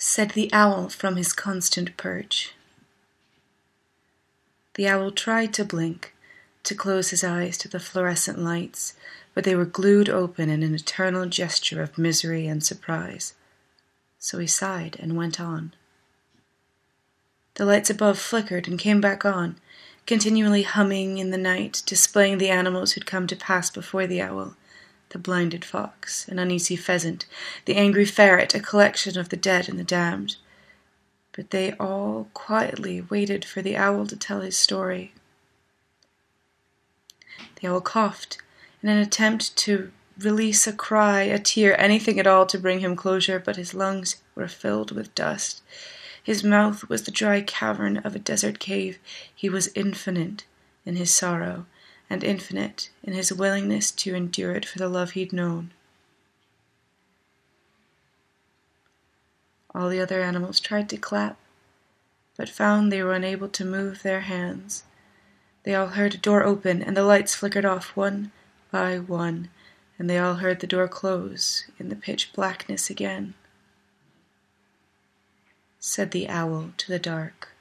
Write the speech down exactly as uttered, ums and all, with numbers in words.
said the owl from his constant perch. The owl tried to blink, to close his eyes to the fluorescent lights, but they were glued open in an eternal gesture of misery and surprise. So he sighed and went on. The lights above flickered and came back on, continually humming in the night, displaying the animals who'd come to pass before the owl, the blinded fox, an uneasy pheasant, the angry ferret, a collection of the dead and the damned. But they all quietly waited for the owl to tell his story. The owl coughed in an attempt to release a cry, a tear, anything at all to bring him closure, but his lungs were filled with dust. His mouth was the dry cavern of a desert cave. He was infinite in his sorrow, and infinite in his willingness to endure it for the love he'd known. All the other animals tried to clap, but found they were unable to move their hands. They all heard a door open, and the lights flickered off one by one, and they all heard the door close in the pitch blackness again. Said the owl to the dark.